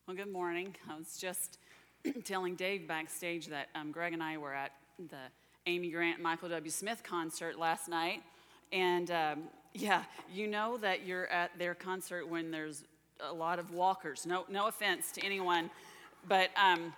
Well, good morning. I was just telling Dave backstage that Greg and I were at the Amy Grant, Michael W. Smith concert last night. And you know that you're at their concert when there's a lot of walkers. No offense to anyone. But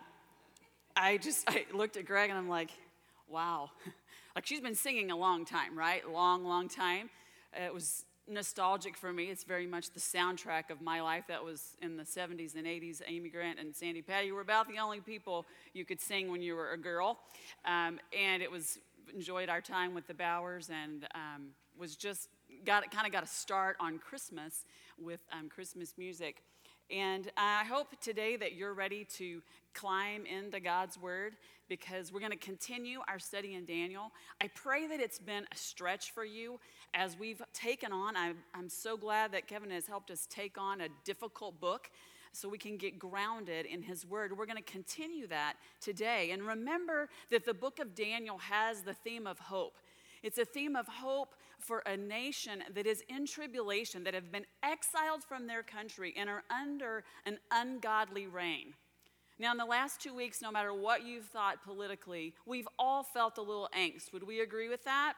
I looked at Greg and I'm like, wow. Like, she's been singing a long time, right? Long time. It was nostalgic for me. It's very much the soundtrack of my life. That was in the 70s and 80s. Amy Grant and Sandy Patty were about the only people you could sing when you were a girl. And it was, enjoyed our time with the Bowers, and was just got a start on Christmas with Christmas music. And I hope today that you're ready to climb into God's Word, because we're going to continue our study in Daniel. I pray that it's been a stretch for you as we've taken on. I'm so glad that Kevin has helped us take on a difficult book so we can get grounded in His Word. We're going to continue that today. And remember that the book of Daniel has the theme of hope. It's a theme of hope for a nation that is in tribulation, that have been exiled from their country and are under an ungodly reign. Now, in the last 2 weeks, no matter what you've thought politically, we've all felt a little angst. Would we agree with that?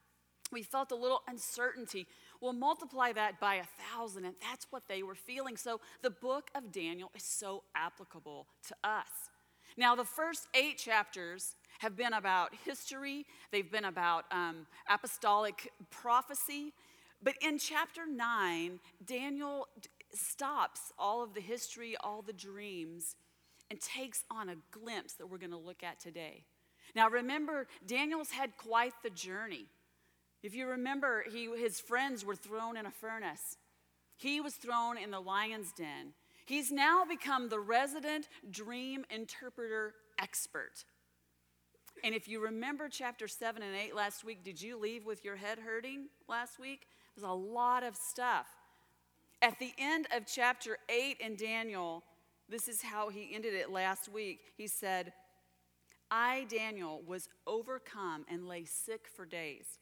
We felt a little uncertainty. We'll multiply that by 1,000, and that's what they were feeling. So the book of Daniel is so applicable to us. Now, the first 8 chapters have been about history. They've been about apostolic prophecy. But in chapter 9, Daniel stops all of the history, all the dreams, and takes on a glimpse that we're going to look at today. Now, remember, Daniel's had quite the journey. If you remember, his friends were thrown in a furnace. He was thrown in the lion's den. He's now become the resident dream interpreter expert. And if you remember chapter 7 and 8 last week, did you leave with your head hurting last week? There's a lot of stuff. At the end of chapter 8 in Daniel, this is how he ended it last week. He said, I, Daniel, was overcome and lay sick for days.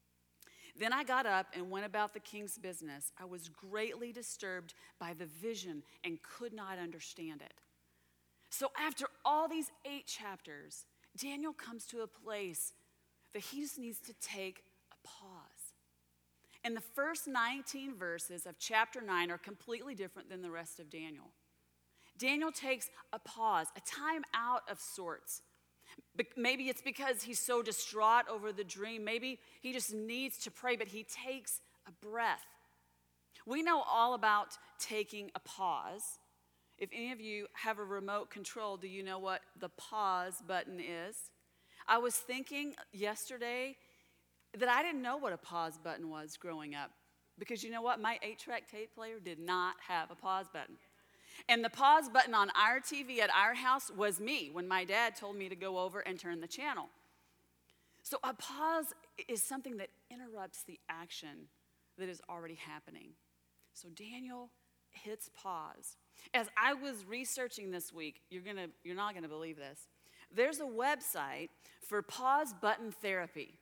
Then I got up and went about the king's business. I was greatly disturbed by the vision and could not understand it. So after all these 8 chapters, Daniel comes to a place that he just needs to take a pause. And the first 19 verses of chapter 9 are completely different than the rest of Daniel. Daniel takes a pause, a time out of sorts. Maybe it's because he's so distraught over the dream. Maybe he just needs to pray, but he takes a breath. We know all about taking a pause. If any of you have a remote control, do you know what the pause button is? I was thinking yesterday that I didn't know what a pause button was growing up, because you know what? My 8-track tape player did not have a pause button. And the pause button on our TV at our house was me when my dad told me to go over and turn the channel. So a pause is something that interrupts the action that is already happening. So Daniel hits pause. As I was researching this week, you're not going to believe this. There's a website for pause button therapy.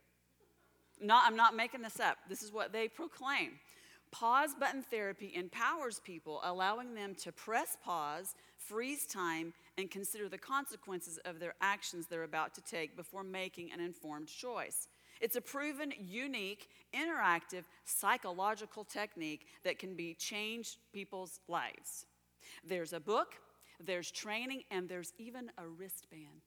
I'm not making this up. This is what they proclaim. Pause button therapy empowers people, allowing them to press pause, freeze time, and consider the consequences of their actions they're about to take before making an informed choice. It's a proven, unique, interactive, psychological technique that can change people's lives. There's a book, there's training, and there's even a wristband.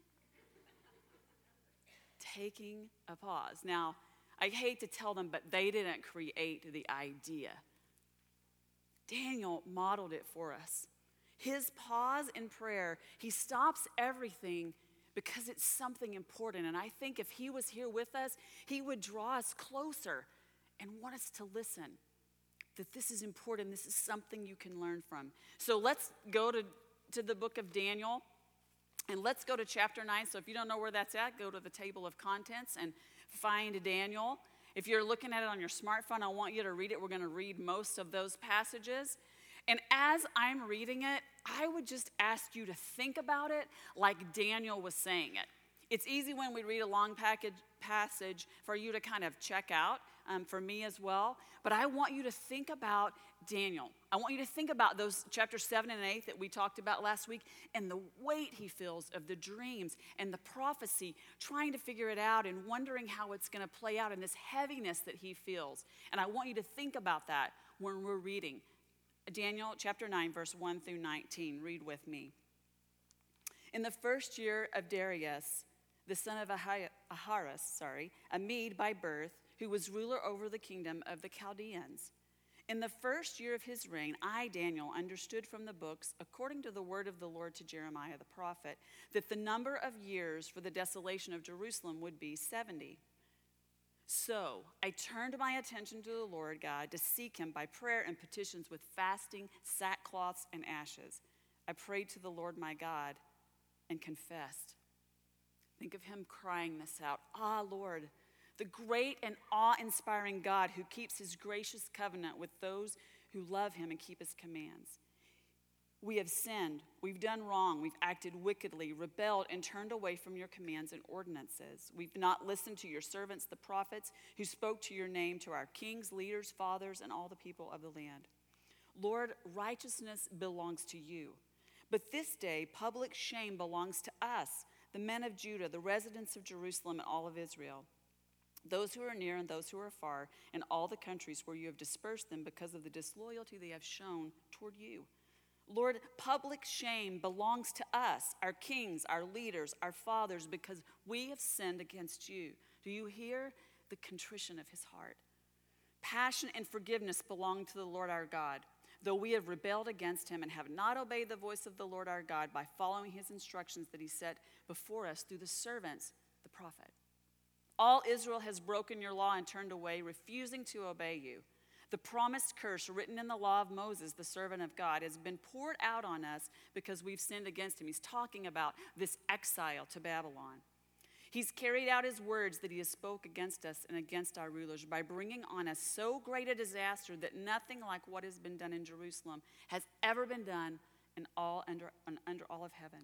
Taking a pause. Now, I hate to tell them, but they didn't create the idea. Daniel modeled it for us. His pause in prayer, he stops everything because it's something important. And I think if he was here with us, he would draw us closer and want us to listen. That this is important. This is something you can learn from. So let's go to the book of Daniel. And let's go to chapter 9. So if you don't know where that's at, go to the table of contents and find Daniel. If you're looking at it on your smartphone, I want you to read it. We're going to read most of those passages. And as I'm reading it, I would just ask you to think about it like Daniel was saying it. It's easy when we read a long passage for you to kind of check out. for me as well. But I want you to think about Daniel. I want you to think about those chapters 7 and 8 that we talked about last week and the weight he feels of the dreams and the prophecy, trying to figure it out and wondering how it's going to play out and this heaviness that he feels. And I want you to think about that when we're reading. Daniel chapter 9, verse 1 through 19. Read with me. In the first year of Darius, the son of Ahasuerus, a Mede by birth, who was ruler over the kingdom of the Chaldeans. In the first year of his reign, I, Daniel, understood from the books, according to the word of the Lord to Jeremiah the prophet, that the number of years for the desolation of Jerusalem would be 70. So I turned my attention to the Lord God to seek him by prayer and petitions with fasting, sackcloths, and ashes. I prayed to the Lord my God and confessed. Think of him crying this out. Ah, Lord, the great and awe-inspiring God who keeps his gracious covenant with those who love him and keep his commands. We have sinned, we've done wrong, we've acted wickedly, rebelled, and turned away from your commands and ordinances. We've not listened to your servants, the prophets, who spoke to your name, to our kings, leaders, fathers, and all the people of the land. Lord, righteousness belongs to you. But this day, public shame belongs to us, the men of Judah, the residents of Jerusalem, and all of Israel, those who are near and those who are far, and all the countries where you have dispersed them because of the disloyalty they have shown toward you. Lord, public shame belongs to us, our kings, our leaders, our fathers, because we have sinned against you. Do you hear the contrition of his heart? Passion and forgiveness belong to the Lord our God, though we have rebelled against him and have not obeyed the voice of the Lord our God by following his instructions that he set before us through the servants, the prophet. All Israel has broken your law and turned away, refusing to obey you. The promised curse written in the law of Moses, the servant of God, has been poured out on us because we've sinned against him. He's talking about this exile to Babylon. He's carried out his words that he has spoke against us and against our rulers by bringing on us so great a disaster that nothing like what has been done in Jerusalem has ever been done under all of heaven.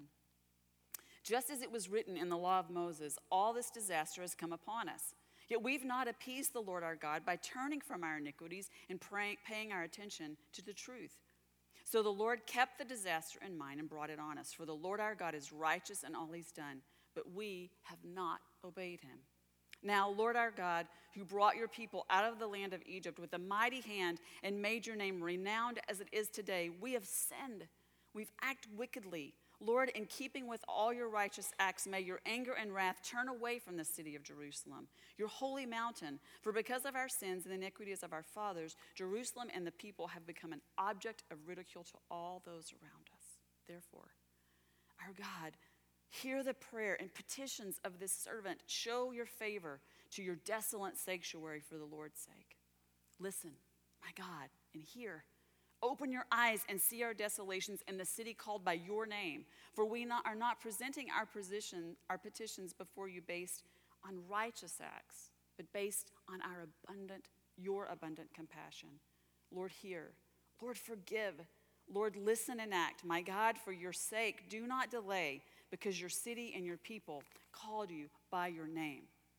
Just as it was written in the law of Moses, all this disaster has come upon us. Yet we've not appeased the Lord our God by turning from our iniquities and paying our attention to the truth. So the Lord kept the disaster in mind and brought it on us. For the Lord our God is righteous in all he's done, but we have not obeyed him. Now, Lord our God, who brought your people out of the land of Egypt with a mighty hand and made your name renowned as it is today, we have sinned. We've acted wickedly. Lord, in keeping with all your righteous acts, may your anger and wrath turn away from the city of Jerusalem, your holy mountain. For because of our sins and the iniquities of our fathers, Jerusalem and the people have become an object of ridicule to all those around us. Therefore, our God, hear the prayer and petitions of this servant. Show your favor to your desolate sanctuary for the Lord's sake. Listen, my God, and hear. Open your eyes and see our desolations in the city called by your name. For we are not presenting our petitions before you based on righteous acts, but based on your abundant compassion. Lord, hear. Lord, forgive. Lord, listen and act. My God, for your sake, do not delay, because your city and your people called you by your name.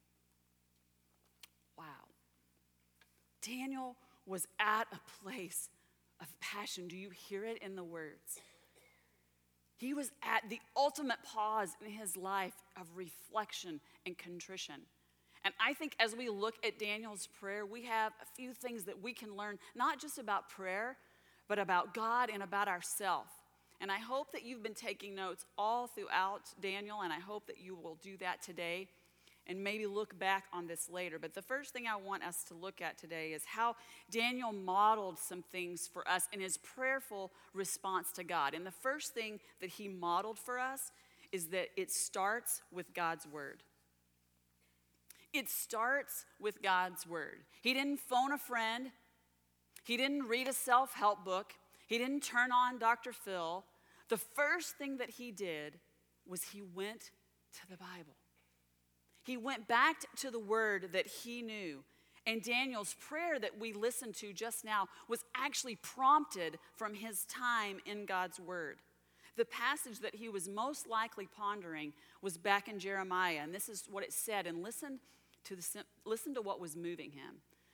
Wow. Daniel was at a place of passion. Do you hear it in the words? He was at the ultimate pause in his life of reflection and contrition. And I think as we look at Daniel's prayer, we have a few things that we can learn, not just about prayer, but about God and about ourselves. And I hope that you've been taking notes all throughout Daniel, and I hope that you will do that today and maybe look back on this later. But the first thing I want us to look at today is how Daniel modeled some things for us in his prayerful response to God. And the first thing that he modeled for us is that it starts with God's word. It starts with God's word. He didn't phone a friend. He didn't read a self-help book. He didn't turn on Dr. Phil. The first thing that he did was he went to the Bible. He went back to the word that he knew. And Daniel's prayer that we listened to just now was actually prompted from his time in God's word. The passage that he was most likely pondering was back in Jeremiah, and this is what it said. And listen to what was moving him.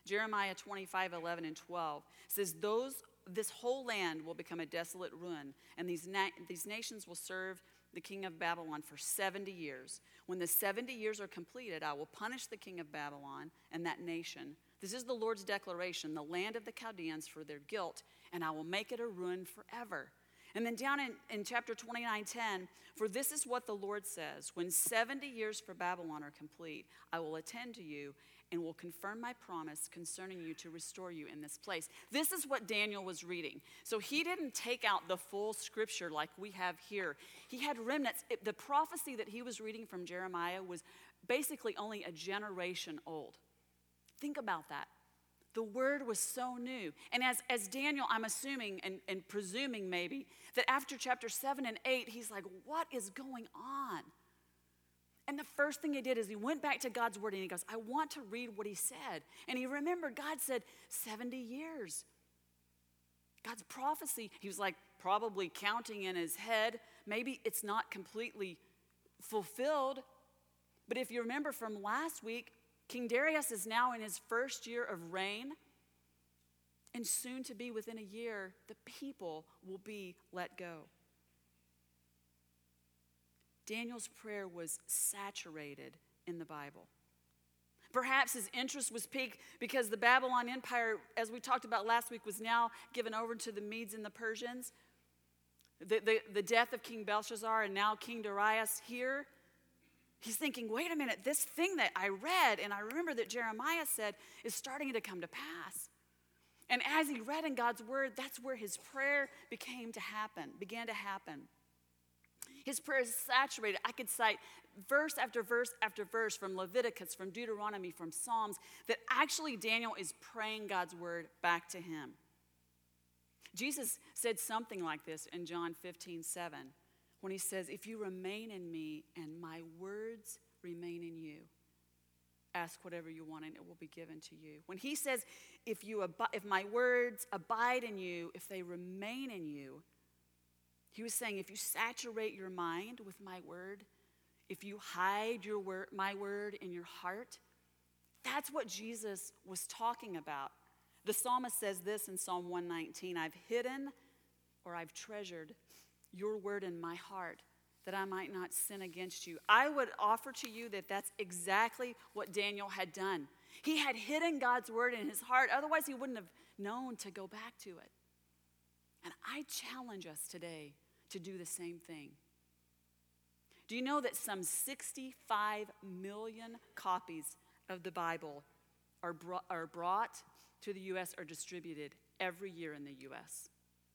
Jeremiah 25, 11 and 12 says, this whole land will become a desolate ruin, and these nations will serve the king of Babylon for 70 years. When the 70 years are completed, I will punish the king of Babylon and that nation. This is the Lord's declaration, the land of the Chaldeans, for their guilt, and I will make it a ruin forever. And then down in chapter 29:10, for this is what the Lord says, when 70 years for Babylon are complete, I will attend to you and will confirm my promise concerning you to restore you in this place. This is what Daniel was reading. So he didn't take out the full scripture like we have here. He had remnants. The prophecy that he was reading from Jeremiah was basically only a generation old. Think about that. The word was so new. And as Daniel, I'm assuming and presuming maybe, that after chapter 7 and 8, he's like, what is going on? And the first thing he did is he went back to God's word and he goes, I want to read what he said. And he remembered God said 70 years. God's prophecy, he was like probably counting in his head. Maybe it's not completely fulfilled. But if you remember from last week, King Darius is now in his first year of reign. And soon to be within a year, the people will be let go. Daniel's prayer was saturated in the Bible. Perhaps his interest was piqued because the Babylon Empire, as we talked about last week, was now given over to the Medes and the Persians. The death of King Belshazzar and now King Darius here. He's thinking, wait a minute, this thing that I read and I remember that Jeremiah said is starting to come to pass. And as he read in God's word, that's where his prayer began to happen. His prayer is saturated. I could cite verse after verse after verse from Leviticus, from Deuteronomy, from Psalms, that actually Daniel is praying God's word back to him. Jesus said something like this in John 15:7, when he says, if you remain in me and my words remain in you, ask whatever you want and it will be given to you. When he says, if my words abide in you, if they remain in you, he was saying, if you saturate your mind with my word, if you hide my word in your heart, that's what Jesus was talking about. The psalmist says this in Psalm 119, I've hidden or I've treasured your word in my heart that I might not sin against you. I would offer to you that that's exactly what Daniel had done. He had hidden God's word in his heart. Otherwise, he wouldn't have known to go back to it. And I challenge us today to do the same thing. Do you know that some 65 million copies of the Bible are brought to the U.S. or distributed every year in the U.S.?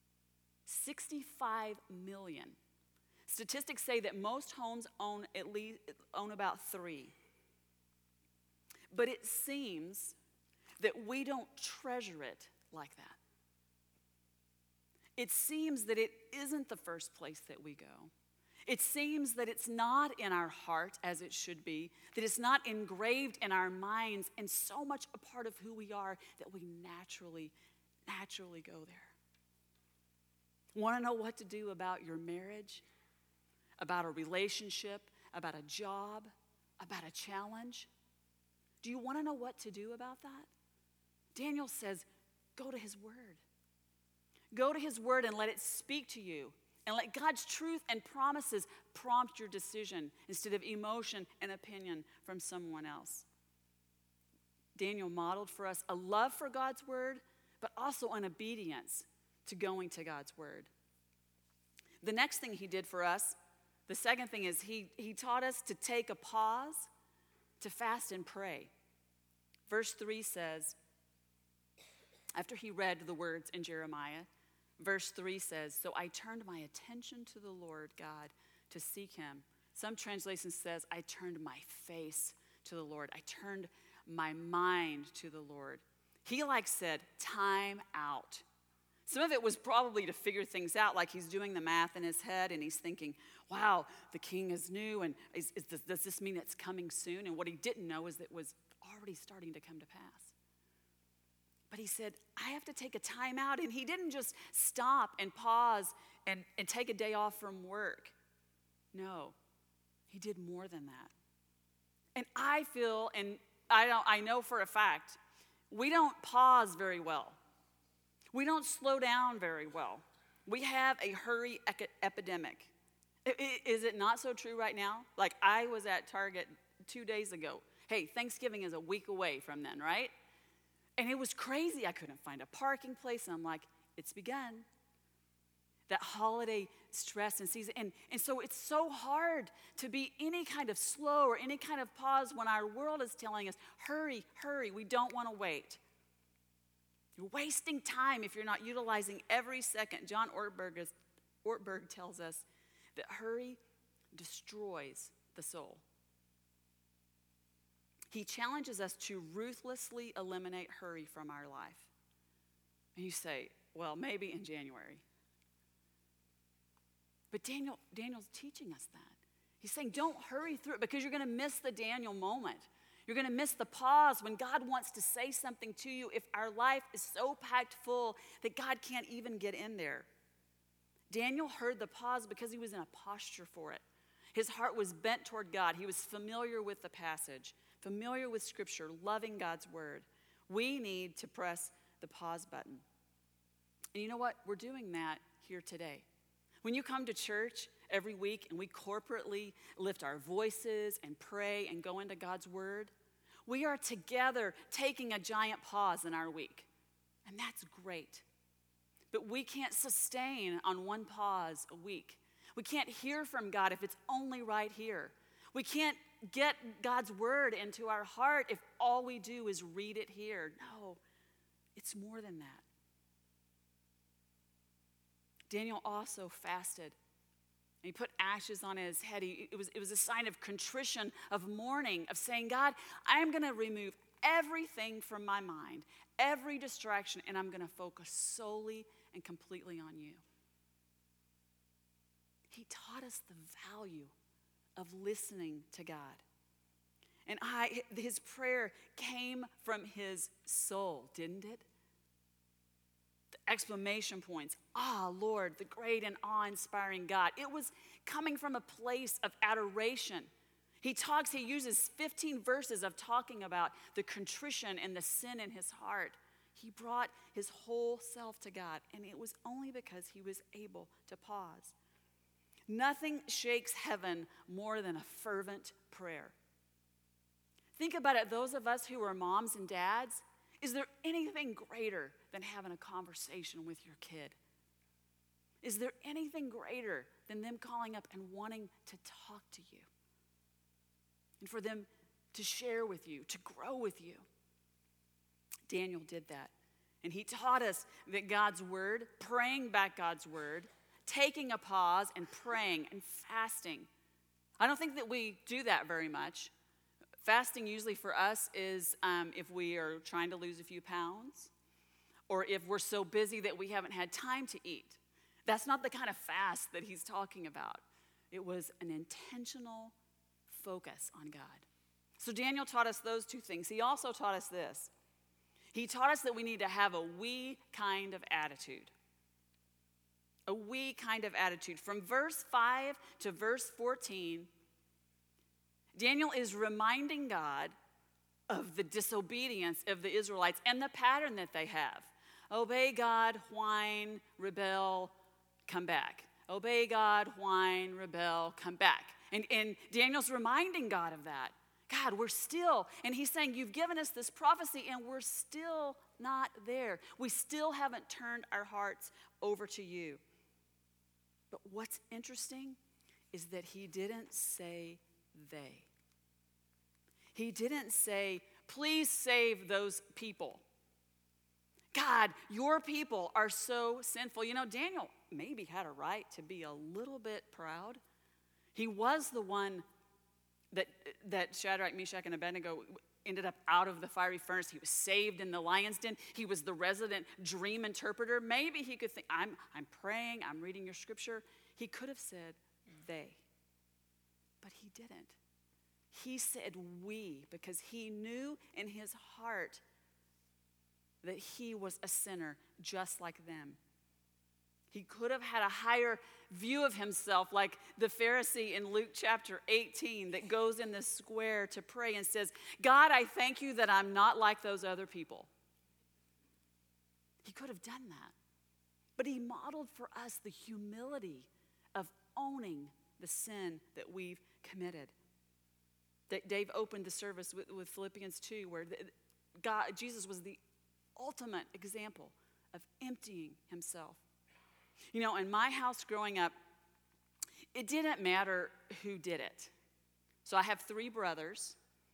65 million. Statistics say that most homes own about 3. But it seems that we don't treasure it like that. It seems that it isn't the first place that we go. It seems that it's not in our heart as it should be, that it's not engraved in our minds and so much a part of who we are that we naturally go there. Want to know what to do about your marriage, about a relationship, about a job, about a challenge? Do you want to know what to do about that? Daniel says, go to his word. Go to his word and let it speak to you. And let God's truth and promises prompt your decision instead of emotion and opinion from someone else. Daniel modeled for us a love for God's word, but also an obedience to going to God's word. The next thing he did for us, the second thing is he taught us to take a pause, to fast and pray. Verse 3 says, after he read the words in Jeremiah, verse 3 says, so I turned my attention to the Lord God to seek him. Some translation says, I turned my face to the Lord. I turned my mind to the Lord. He said, time out. Some of it was probably to figure things out, like he's doing the math in his head and he's thinking, wow, the king is new, and does this mean it's coming soon? And what he didn't know is that it was already starting to come to pass. But he said, I have to take a time out. And he didn't just stop and pause and take a day off from work. No, he did more than that. And I feel, and I know for a fact, We don't pause very well. We don't slow down very well. We have a hurry epidemic. Is it not so true right now? Like, I was at Target 2 days ago. Hey, Thanksgiving is a week away from then, right? And it was crazy. I couldn't find a parking place. And I'm like, it's begun. That holiday stress and season. And so it's so hard to be any kind of slow or any kind of pause when our world is telling us, hurry, hurry. We don't want to wait. You're wasting time if you're not utilizing every second. John Ortberg tells us that hurry destroys the soul. He challenges us to ruthlessly eliminate hurry from our life. And you say, well, maybe in January. But Daniel's teaching us that. He's saying don't hurry through it because you're going to miss the Daniel moment. You're going to miss the pause when God wants to say something to you if our life is so packed full that God can't even get in there. Daniel heard the pause because he was in a posture for it. His heart was bent toward God. He was familiar with the passage, familiar with Scripture, loving God's word. We need to press the pause button. And you know what? We're doing that here today. When you come to church every week and we corporately lift our voices and pray and go into God's word, we are together taking a giant pause in our week. And that's great. But we can't sustain on one pause a week. We can't hear from God if it's only right here. We can't get God's word into our heart if all we do is read it here. No, it's more than that. Daniel also fasted. He put ashes on his head. It was a sign of contrition, of mourning, of saying, God, I am going to remove everything from my mind, every distraction, and I'm going to focus solely and completely on you. He taught us the value of listening to God. And his prayer came from his soul, didn't it? The exclamation points, Lord, the great and awe-inspiring God. It was coming from a place of adoration. He uses 15 verses of talking about the contrition and the sin in his heart. He brought his whole self to God, and it was only because he was able to pause. Nothing shakes heaven more than a fervent prayer. Think about it, those of us who are moms and dads, is there anything greater than having a conversation with your kid? Is there anything greater than them calling up and wanting to talk to you? And for them to share with you, to grow with you? Daniel did that. And he taught us that God's word, praying back God's word, taking a pause and praying and fasting. I don't think that we do that very much. Fasting usually for us is if we are trying to lose a few pounds or if we're so busy that we haven't had time to eat. That's not the kind of fast that he's talking about. It was an intentional focus on God. So Daniel taught us those two things. He also taught us this. He taught us that we need to have a we kind of attitude. A we kind of attitude. From verse 5 to verse 14, Daniel is reminding God of the disobedience of the Israelites and the pattern that they have. Obey God, whine, rebel, come back. Obey God, whine, rebel, come back. And Daniel's reminding God of that. God, we're still, and he's saying, you've given us this prophecy and we're still not there. We still haven't turned our hearts over to you. But what's interesting is that he didn't say they. He didn't say, please save those people. God, your people are so sinful. You know, Daniel maybe had a right to be a little bit proud. He was the one that Shadrach, Meshach, and Abednego ended up out of the fiery furnace. He was saved in the lion's den. He was the resident dream interpreter. Maybe he could think, I'm praying, I'm reading your scripture. He could have said they, but he didn't. He said we because he knew in his heart that he was a sinner just like them. He could have had a higher view of himself like the Pharisee in Luke chapter 18 that goes in the square to pray and says, God, I thank you that I'm not like those other people. He could have done that. But he modeled for us the humility of owning the sin that we've committed. Dave opened the service with Philippians 2, where Jesus was the ultimate example of emptying himself. You know, in my house growing up, it didn't matter who did it. So I have 3 brothers.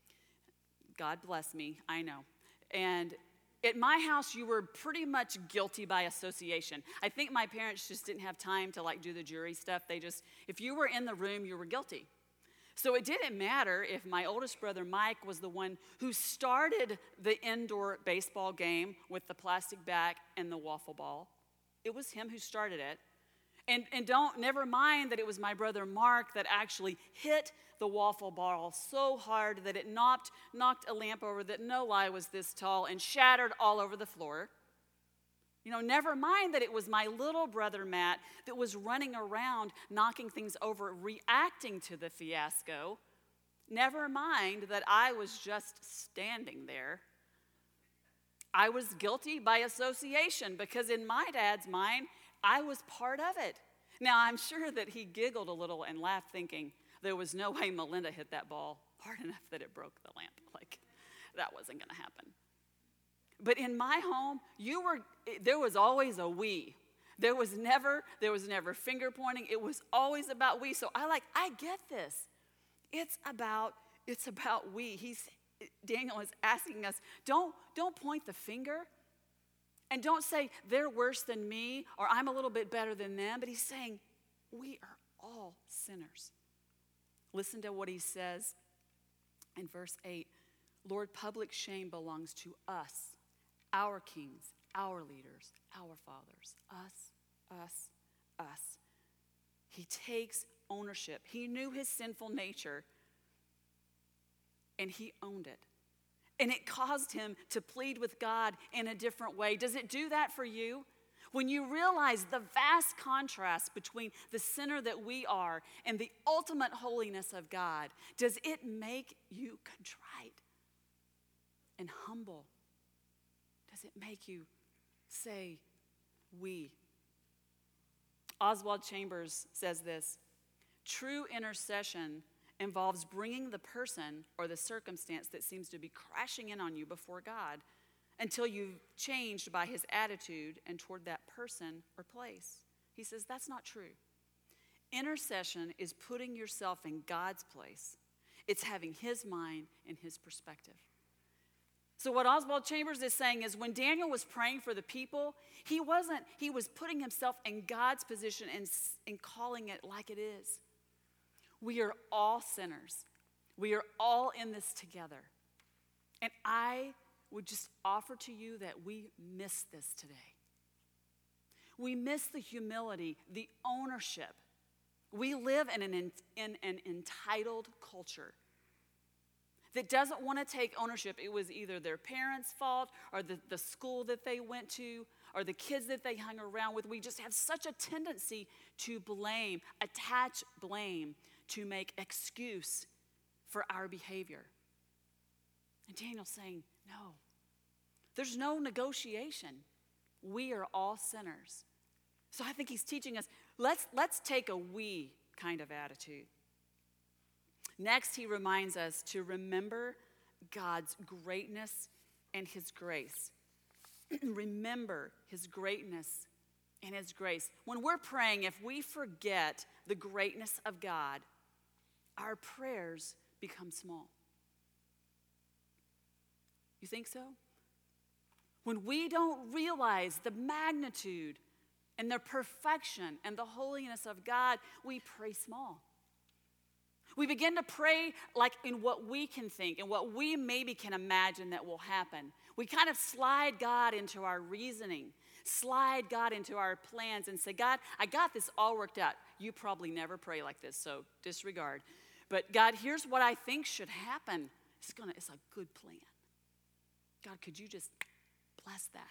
God bless me, I know. And at my house, you were pretty much guilty by association. I think my parents just didn't have time to do the jury stuff. If you were in the room, you were guilty. So it didn't matter if my oldest brother, Mike, was the one who started the indoor baseball game with the plastic bat and the waffle ball. It was him who started it. And never mind that it was my brother Mark that actually hit the waffle ball so hard that it knocked a lamp over that, no lie, was this tall and shattered all over the floor. You know, never mind that it was my little brother Matt that was running around knocking things over, reacting to the fiasco. Never mind that I was just standing there. I was guilty by association because in my dad's mind, I was part of it. Now, I'm sure that he giggled a little and laughed, thinking there was no way Melinda hit that ball hard enough that it broke the lamp. That wasn't going to happen. But in my home, there was always a we. There was never finger pointing. It was always about we. So I get this. It's about we. Daniel is asking us, don't point the finger. And don't say, they're worse than me, or I'm a little bit better than them. But he's saying, we are all sinners. Listen to what he says in verse 8. Lord, public shame belongs to us, our kings, our leaders, our fathers. Us. He takes ownership. He knew his sinful nature, and he owned it. And it caused him to plead with God in a different way. Does it do that for you? When you realize the vast contrast between the sinner that we are and the ultimate holiness of God, does it make you contrite and humble? Does it make you say, we? Oswald Chambers says this: true intercession involves bringing the person or the circumstance that seems to be crashing in on you before God until you've changed by his attitude and toward that person or place. He says that's not true. Intercession is putting yourself in God's place. It's having his mind and his perspective. So what Oswald Chambers is saying is when Daniel was praying for the people, he was putting himself in God's position and calling it like it is. We are all sinners. We are all in this together. And I would just offer to you that we miss this today. We miss the humility, the ownership. We live in an entitled culture that doesn't want to take ownership. It was either their parents' fault or the school that they went to or the kids that they hung around with. We just have such a tendency to blame, attach blame, to make excuse for our behavior. And Daniel's saying, no, there's no negotiation. We are all sinners. So I think he's teaching us, let's take a we kind of attitude. Next, he reminds us to remember God's greatness and his grace. Remember his greatness and his grace. When we're praying, if we forget the greatness of God, our prayers become small. You think so? When we don't realize the magnitude and the perfection and the holiness of God, we pray small. We begin to pray like in what we can think and what we maybe can imagine that will happen. We kind of slide God into our reasoning, slide God into our plans and say, God, I got this all worked out. You probably never pray like this, so disregard. But God, here's what I think should happen. It's a good plan. God, could you just bless that?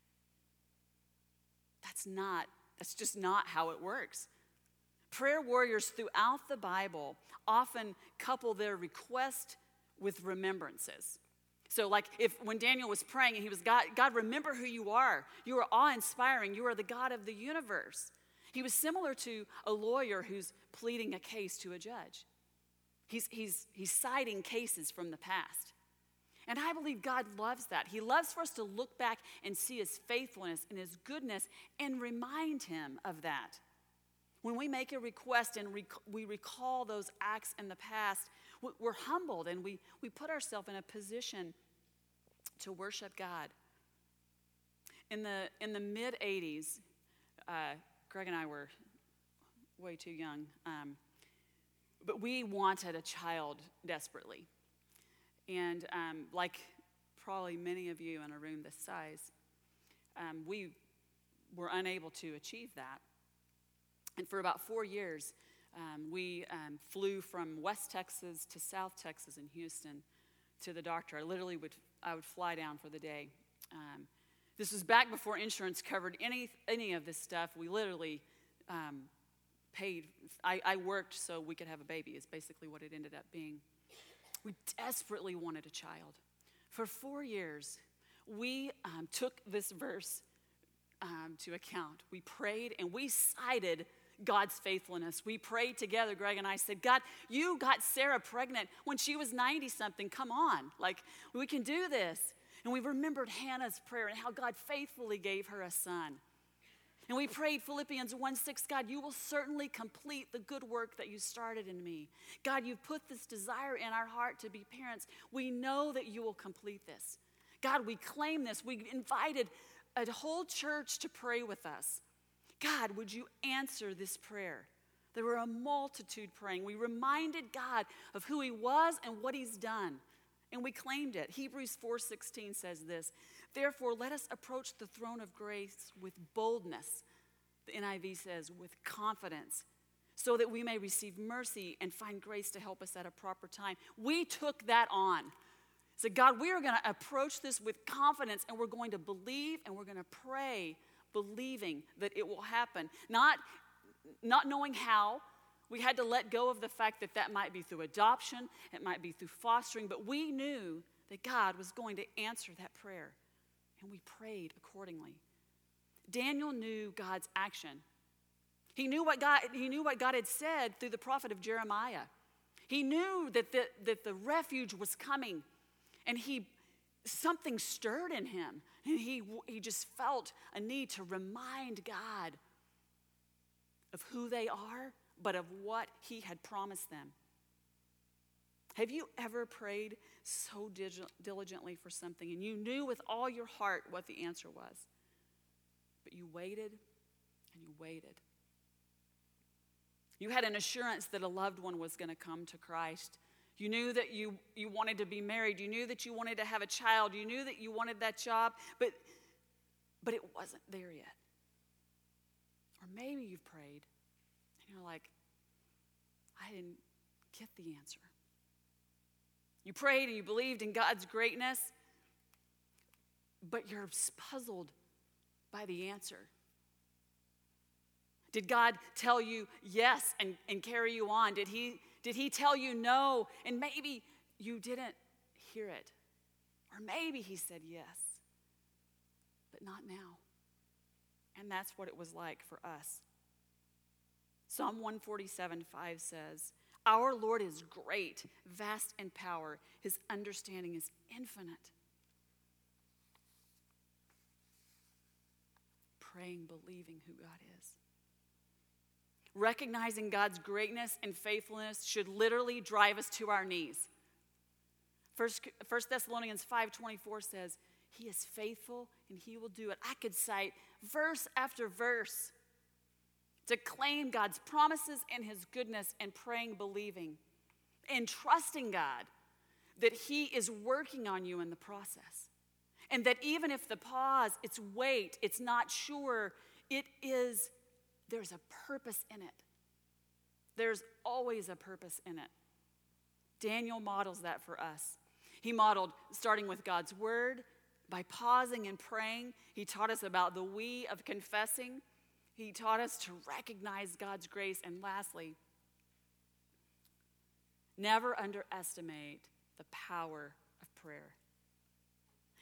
That's just not how it works. Prayer warriors throughout the Bible often couple their request with remembrances. So like when Daniel was praying and he was, God, remember who you are. You are awe-inspiring. You are the God of the universe. He was similar to a lawyer who's pleading a case to a judge. He's citing cases from the past. And I believe God loves that. He loves for us to look back and see his faithfulness and his goodness and remind him of that. When we make a request and we recall those acts in the past, we're humbled and we put ourselves in a position to worship God. In the mid-'80s, Greg and I were way too young, but we wanted a child desperately. And like probably many of you in a room this size, we were unable to achieve that. And for about 4 years, we flew from West Texas to South Texas in Houston to the doctor. I would fly down for the day. This was back before insurance covered any of this stuff. We literally paid. I worked so we could have a baby is basically what it ended up being. We desperately wanted a child. For 4 years, we took this verse to account. We prayed and we cited God's faithfulness. We prayed together, Greg and I said, God, you got Sarah pregnant when she was 90-something. Come on, like we can do this. And we remembered Hannah's prayer and how God faithfully gave her a son. And we prayed Philippians 1:6, God, you will certainly complete the good work that you started in me. God, you've put this desire in our heart to be parents. We know that you will complete this. God, we claim this. We invited a whole church to pray with us. God, would you answer this prayer? There were a multitude praying. We reminded God of who he was and what he's done. And we claimed it. Hebrews 4:16 says this, therefore, let us approach the throne of grace with boldness. The NIV says, with confidence, so that we may receive mercy and find grace to help us at a proper time. We took that on. So God, we are going to approach this with confidence, and we're going to believe, and we're going to pray, believing that it will happen. Not knowing how. We had to let go of the fact that might be through adoption, it might be through fostering, but we knew that God was going to answer that prayer, and we prayed accordingly. Daniel knew God's action. He knew what God had said through the prophet of Jeremiah. He knew that the refuge was coming, and something stirred in him, and he just felt a need to remind God of who they are, but of what he had promised them. Have you ever prayed so diligently for something and you knew with all your heart what the answer was, but you waited and you waited? You had an assurance that a loved one was going to come to Christ. You knew that you wanted to be married. You knew that you wanted to have a child. You knew that you wanted that job, but it wasn't there yet. Or maybe you've prayed and you're like, I didn't get the answer. You prayed and you believed in God's greatness, but you're puzzled by the answer. Did God tell you yes and carry you on? Did he tell you no and maybe you didn't hear it? Or maybe he said yes, but not now. And that's what it was like for us. Psalm 147:5 says, our Lord is great, vast in power. His understanding is infinite. Praying, believing who God is. Recognizing God's greatness and faithfulness should literally drive us to our knees. 1 Thessalonians 5:24 says, he is faithful and he will do it. I could cite verse after verse to claim God's promises and his goodness and praying, believing, and trusting God that he is working on you in the process. And that even if the pause, it's wait, it's not sure, there's a purpose in it. There's always a purpose in it. Daniel models that for us. He modeled starting with God's word, by pausing and praying. He taught us about the we of confessing. He taught us to recognize God's grace. And lastly, never underestimate the power of prayer.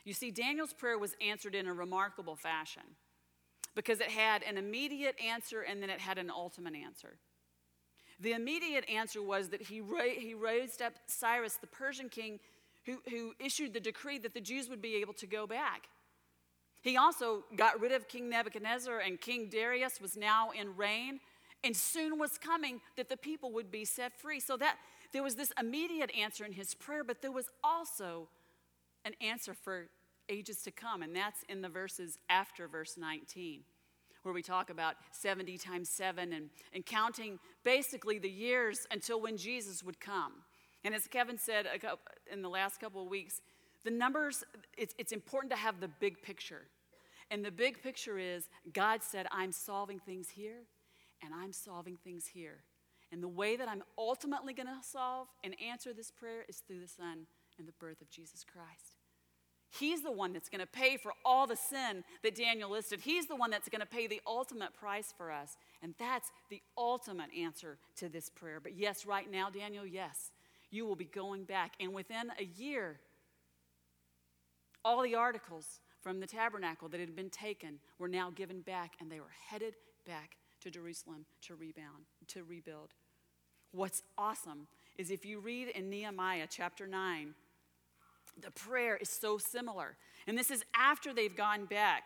You see, Daniel's prayer was answered in a remarkable fashion because it had an immediate answer and then it had an ultimate answer. The immediate answer was that he raised up Cyrus, the Persian king, who issued the decree that the Jews would be able to go back. He also got rid of King Nebuchadnezzar, and King Darius was now in reign, and soon was coming that the people would be set free. So that there was this immediate answer in his prayer, but there was also an answer for ages to come, and that's in the verses after verse 19, where we talk about 70 times 7 and counting basically the years until when Jesus would come. And as Kevin said in the last couple of weeks, the numbers, it's important to have the big picture. And the big picture is God said, I'm solving things here, and I'm solving things here. And the way that I'm ultimately going to solve and answer this prayer is through the Son and the birth of Jesus Christ. He's the one that's going to pay for all the sin that Daniel listed. He's the one that's going to pay the ultimate price for us. And that's the ultimate answer to this prayer. But yes, right now, Daniel, yes, you will be going back. And within a year, all the articles from the tabernacle that had been taken were now given back, and they were headed back to Jerusalem to rebuild. What's awesome is if you read in Nehemiah chapter 9, the prayer is so similar. And this is after they've gone back.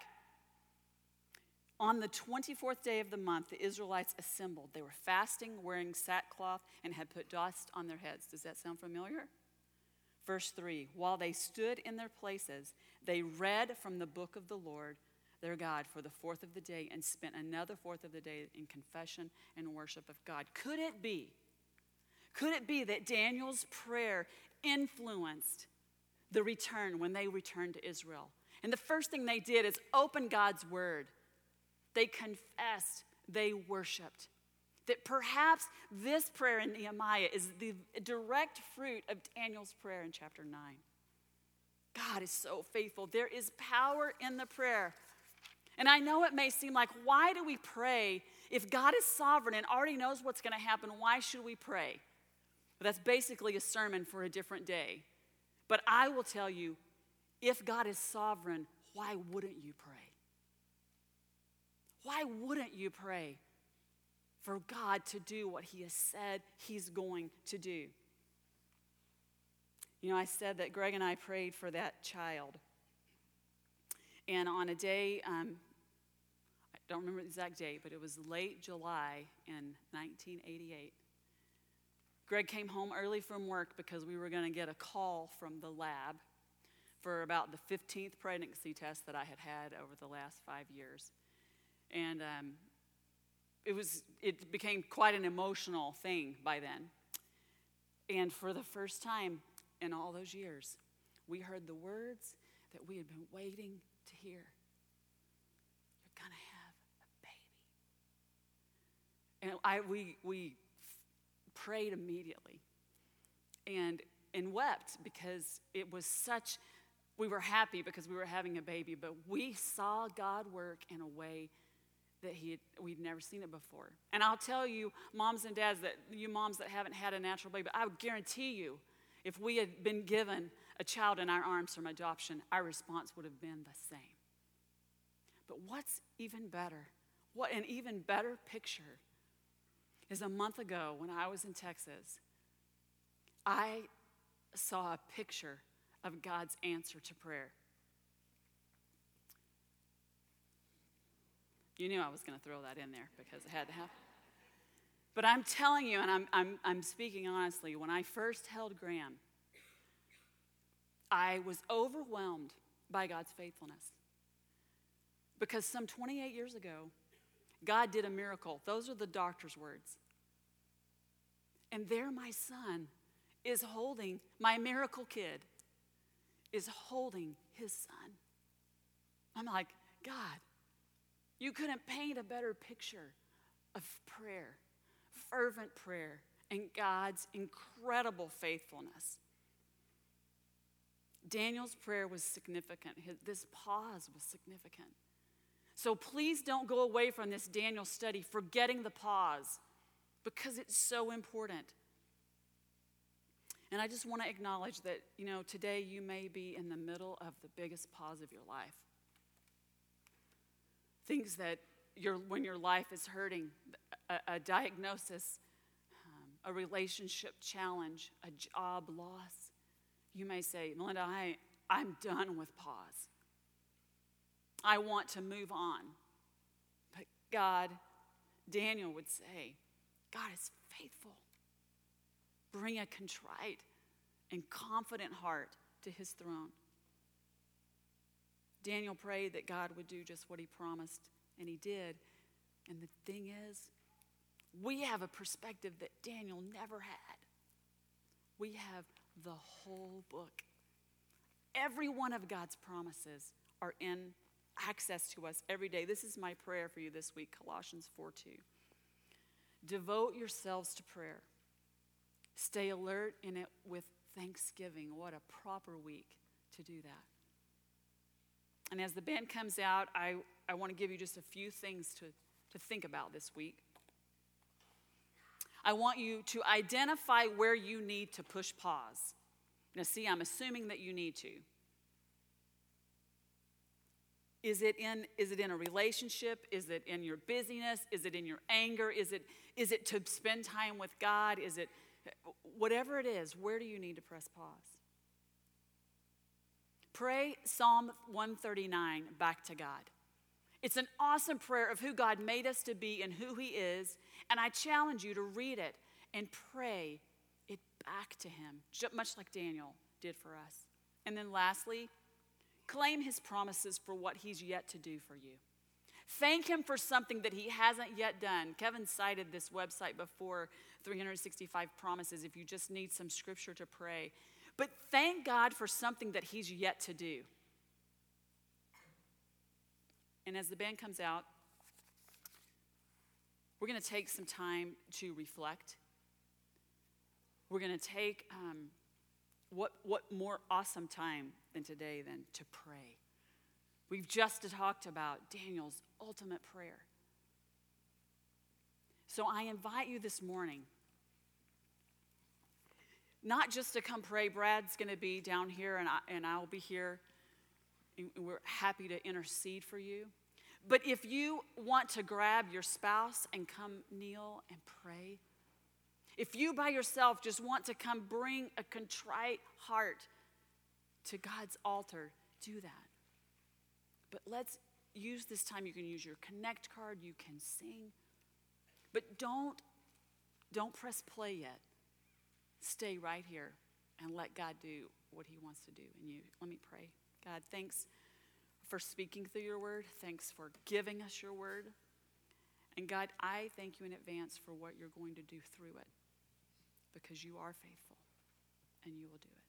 On the 24th day of the month, the Israelites assembled. They were fasting, wearing sackcloth, and had put dust on their heads. Does that sound familiar? Verse 3, while they stood in their places, they read from the book of the Lord, their God, for the fourth of the day, and spent another fourth of the day in confession and worship of God. Could it be that Daniel's prayer influenced the return when they returned to Israel? And the first thing they did is open God's word. They confessed, they worshiped. That perhaps this prayer in Nehemiah is the direct fruit of Daniel's prayer in chapter 9. God is so faithful. There is power in the prayer. And I know it may seem like, why do we pray? If God is sovereign and already knows what's going to happen, why should we pray? But that's basically a sermon for a different day. But I will tell you, if God is sovereign, why wouldn't you pray? Why wouldn't you pray for God to do what he has said he's going to do? You know, I said that Greg and I prayed for that child. And on a day, I don't remember the exact date, but it was late July in 1988. Greg came home early from work because we were going to get a call from the lab for about the 15th pregnancy test that I had had over the last 5 years. And it became quite an emotional thing by then. And for the first time in all those years, we heard the words that we had been waiting to hear. You're going to have a baby. And we prayed immediately and wept because it was such, we were happy because we were having a baby, but we saw God work in a way that we'd never seen it before. And I'll tell you, moms and dads, that you moms that haven't had a natural baby, I would guarantee you, if we had been given a child in our arms from adoption, our response would have been the same. But what's even better, what an even better picture is a month ago when I was in Texas, I saw a picture of God's answer to prayer. You knew I was going to throw that in there because it had to happen. But I'm telling you, and I'm speaking honestly, when I first held Graham, I was overwhelmed by God's faithfulness. Because some 28 years ago, God did a miracle. Those are the doctor's words. And there my son is holding, my miracle kid is holding his son. I'm like, God, you couldn't paint a better picture of prayer, fervent prayer, and God's incredible faithfulness. Daniel's prayer was significant. This pause was significant. So please don't go away from this Daniel study forgetting the pause, because it's so important. And I just want to acknowledge that, today you may be in the middle of the biggest pause of your life. Things that when your life is hurting, a diagnosis, a relationship challenge, a job loss. You may say, Melinda, I'm done with pause. I want to move on. But God, Daniel would say, God is faithful. Bring a contrite and confident heart to his throne. Daniel prayed that God would do just what he promised, and he did. And the thing is, we have a perspective that Daniel never had. We have the whole book. Every one of God's promises are in access to us every day. This is my prayer for you this week, Colossians 4:2. Devote yourselves to prayer. Stay alert in it with thanksgiving. What a proper week to do that. And as the band comes out, I want to give you just a few things to think about this week. I want you to identify where you need to push pause. Now, see, I'm assuming that you need to. Is it in a relationship? Is it in your busyness? Is it in your anger? Is it to spend time with God? Is it whatever it is? Where do you need to press pause? Pray Psalm 139 back to God. It's an awesome prayer of who God made us to be and who he is. And I challenge you to read it and pray it back to him, much like Daniel did for us. And then lastly, claim his promises for what he's yet to do for you. Thank him for something that he hasn't yet done. Kevin cited this website before, 365 Promises, if you just need some scripture to pray. But thank God for something that he's yet to do. And as the band comes out, we're going to take some time to reflect. We're going to take what more awesome time than today than to pray. We've just talked about Daniel's ultimate prayer. So I invite you this morning, not just to come pray. Brad's going to be down here and I'll be here. We're happy to intercede for you. But if you want to grab your spouse and come kneel and pray, if you by yourself just want to come bring a contrite heart to God's altar, do that. But let's use this time. You can use your Connect card. You can sing. But don't press play yet. Stay right here and let God do what he wants to do in you. Let me pray. God, thanks for speaking through your word. Thanks for giving us your word. And God, I thank you in advance for what you're going to do through it, because you are faithful and you will do it.